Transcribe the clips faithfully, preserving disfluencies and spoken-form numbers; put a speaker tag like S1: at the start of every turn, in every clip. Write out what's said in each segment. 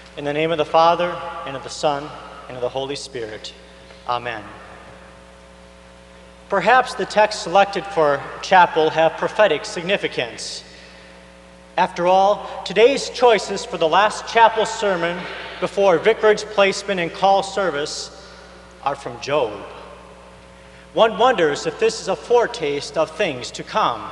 S1: In the name of the Father, and of the Son, and of the Holy Spirit. Amen. Perhaps the texts selected for chapel have prophetic significance. After all, today's choices for the last chapel sermon before vicarage placement and call service are from Job. One wonders if this is a foretaste of things to come.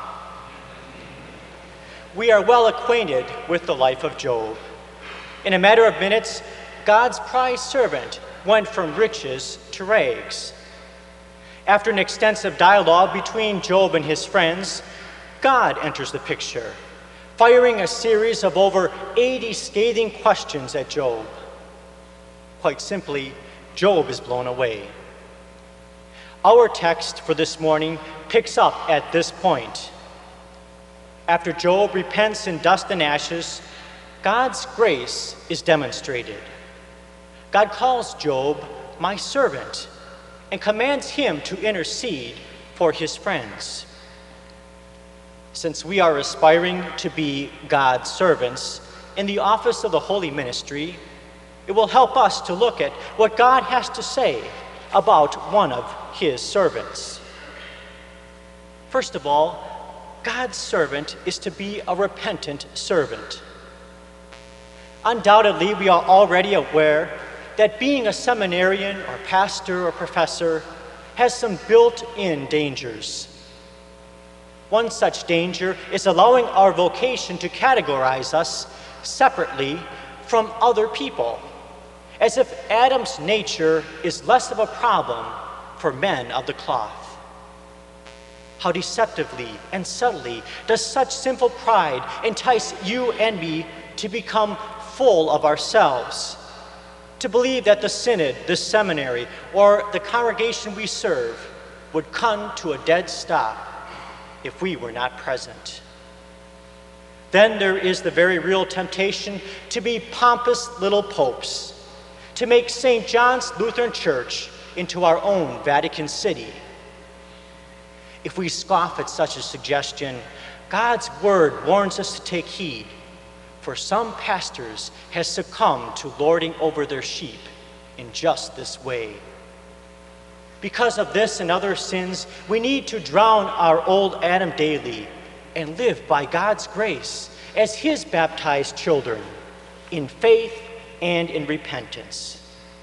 S1: We are well acquainted with the life of Job. In a matter of minutes, God's prized servant went from riches to rags. After an extensive dialogue between Job and his friends, God enters the picture, firing a series of over eighty scathing questions at Job. Quite simply, Job is blown away. Our text for this morning picks up at this point. After Job repents in dust and ashes, God's grace is demonstrated. God calls Job my servant and commands him to intercede for his friends. Since we are aspiring to be God's servants in the office of the holy ministry, it will help us to look at what God has to say about one of his servants. First of all, God's servant is to be a repentant servant. Undoubtedly, we are already aware that being a seminarian or pastor or professor has some built-in dangers. One such danger is allowing our vocation to categorize us separately from other people, as if Adam's nature is less of a problem for men of the cloth. How deceptively and subtly does such sinful pride entice you and me to become full of ourselves, to believe that the synod, the seminary, or the congregation we serve would come to a dead stop if we were not present. Then there is the very real temptation to be pompous little popes, to make Saint John's Lutheran Church into our own Vatican City. If we scoff at such a suggestion, God's word warns us to take heed, for some pastors have succumbed to lording over their sheep in just this way. Because of this and other sins, we need to drown our old Adam daily and live by God's grace as his baptized children in faith and in repentance.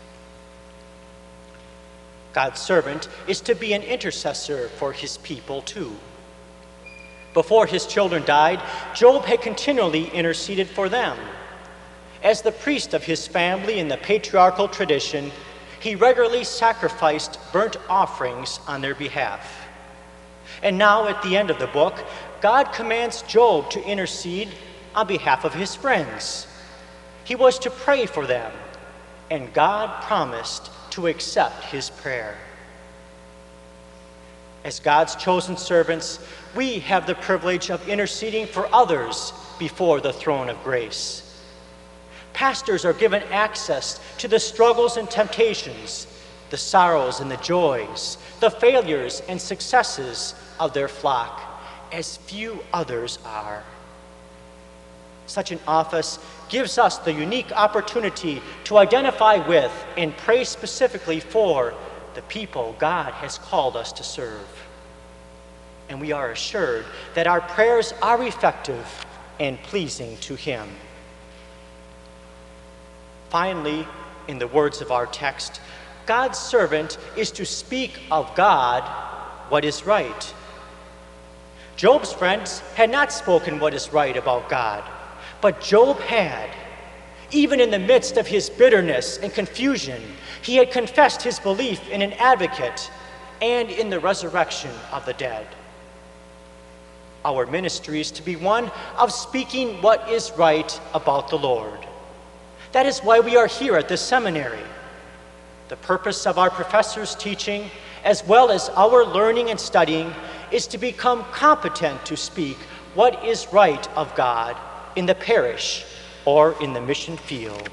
S1: God's servant is to be an intercessor for his people too. Before his children died, Job had continually interceded for them. As the priest of his family in the patriarchal tradition, he regularly sacrificed burnt offerings on their behalf. And now at the end of the book, God commands Job to intercede on behalf of his friends. He was to pray for them, and God promised to accept his prayer. As God's chosen servants, we have the privilege of interceding for others before the throne of grace. Pastors are given access to the struggles and temptations, the sorrows and the joys, the failures and successes of their flock, as few others are. Such an office gives us the unique opportunity to identify with and pray specifically for the people God has called us to serve. And we are assured that our prayers are effective and pleasing to him. Finally, in the words of our text, God's servant is to speak of God what is right. Job's friends had not spoken what is right about God, but Job had. Even in the midst of his bitterness and confusion, he had confessed his belief in an advocate and in the resurrection of the dead. Our ministry is to be one of speaking what is right about the Lord. That is why we are here at this seminary. The purpose of our professors' teaching, as well as our learning and studying, is to become competent to speak what is right of God in the parish or in the mission field.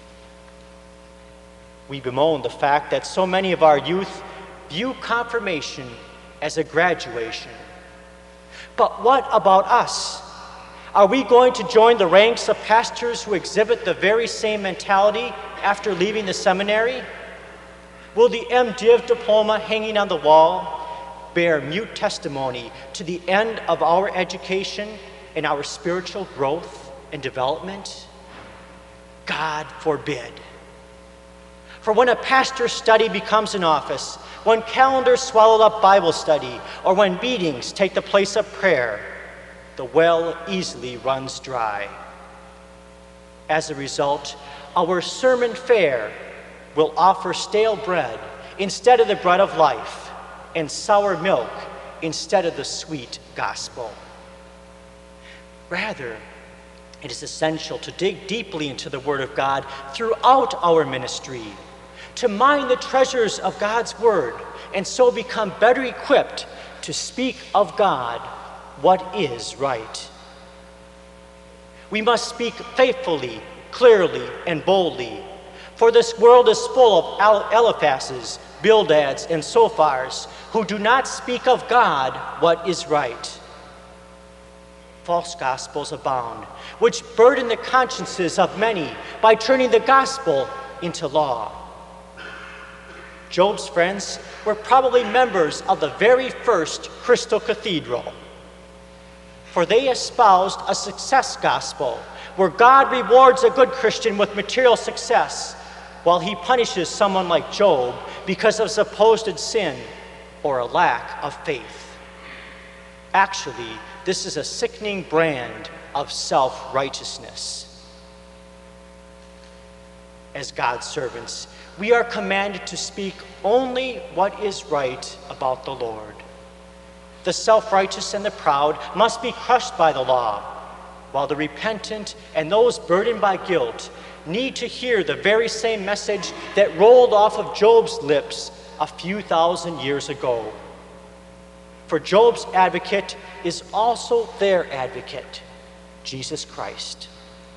S1: We bemoan the fact that so many of our youth view confirmation as a graduation. But what about us? Are we going to join the ranks of pastors who exhibit the very same mentality after leaving the seminary? Will the MDiv diploma hanging on the wall bear mute testimony to the end of our education and our spiritual growth and development? God forbid. For when a pastor's study becomes an office, when calendars swallow up Bible study, or when meetings take the place of prayer, the well easily runs dry. As a result, our sermon fare will offer stale bread instead of the bread of life, and sour milk instead of the sweet gospel. Rather, it is essential to dig deeply into the Word of God throughout our ministry, to mine the treasures of God's Word, and so become better equipped to speak of God what is right. We must speak faithfully, clearly, and boldly, for this world is full of Eliphases, Bildads, and Sophars who do not speak of God what is right. False gospels abound, which burden the consciences of many by turning the gospel into law. Job's friends were probably members of the very first Crystal Cathedral, for they espoused a success gospel where God rewards a good Christian with material success while he punishes someone like Job because of supposed sin or a lack of faith. Actually, this is a sickening brand of self-righteousness. As God's servants, we are commanded to speak only what is right about the Lord. The self-righteous and the proud must be crushed by the law, while the repentant and those burdened by guilt need to hear the very same message that rolled off of Job's lips a few thousand years ago. For Job's advocate is also their advocate, Jesus Christ.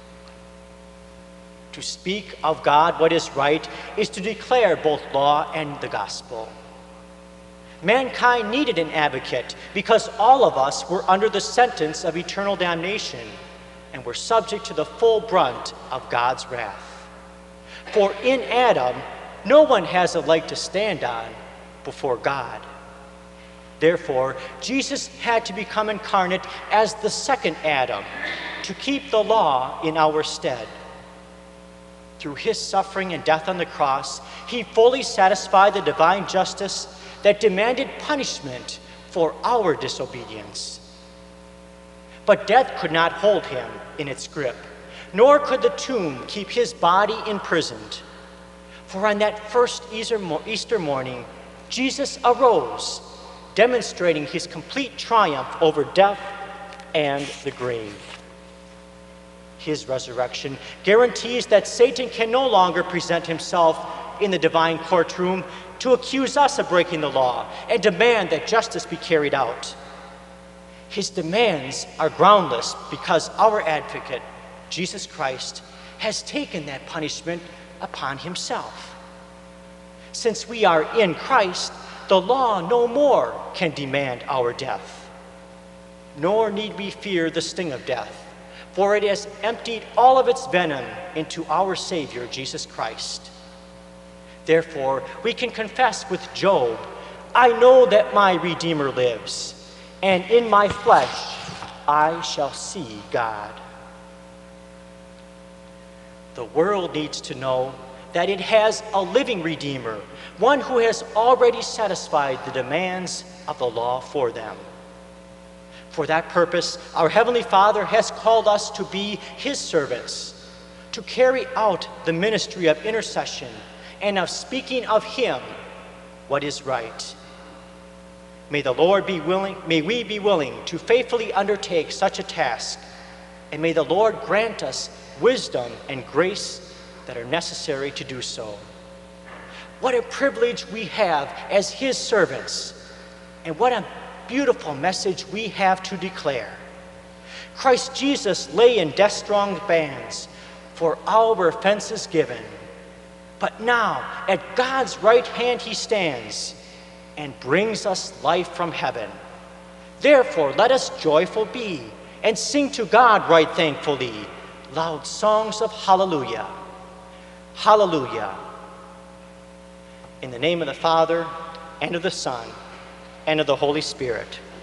S1: To speak of God what is right is to declare both law and the gospel. Mankind needed an advocate because all of us were under the sentence of eternal damnation and were subject to the full brunt of God's wrath. For in Adam, no one has a leg to stand on before God. Therefore, Jesus had to become incarnate as the second Adam to keep the law in our stead. Through his suffering and death on the cross, he fully satisfied the divine justice that demanded punishment for our disobedience. But death could not hold him in its grip, nor could the tomb keep his body imprisoned. For on that first Easter morning, Jesus arose, demonstrating his complete triumph over death and the grave. His resurrection guarantees that Satan can no longer present himself in the divine courtroom to accuse us of breaking the law and demand that justice be carried out. His demands are groundless because our advocate, Jesus Christ, has taken that punishment upon himself. Since we are in Christ, the law no more can demand our death. Nor need we fear the sting of death, for it has emptied all of its venom into our Savior, Jesus Christ. Therefore, we can confess with Job, I know that my Redeemer lives, and in my flesh I shall see God. The world needs to know that it has a living Redeemer, one who has already satisfied the demands of the law for them. For that purpose, our Heavenly Father has called us to be his servants, to carry out the ministry of intercession and of speaking of him what is right. May the Lord be willing, may we be willing to faithfully undertake such a task, and may the Lord grant us wisdom and grace that are necessary to do so. What a privilege we have as his servants, and what a beautiful message we have to declare. Christ Jesus lay in death-strong bands for our offenses given, but now at God's right hand he stands and brings us life from heaven. Therefore let us joyful be and sing to God right thankfully loud songs of hallelujah. Hallelujah. In the name of the Father, and of the Son, and of the Holy Spirit.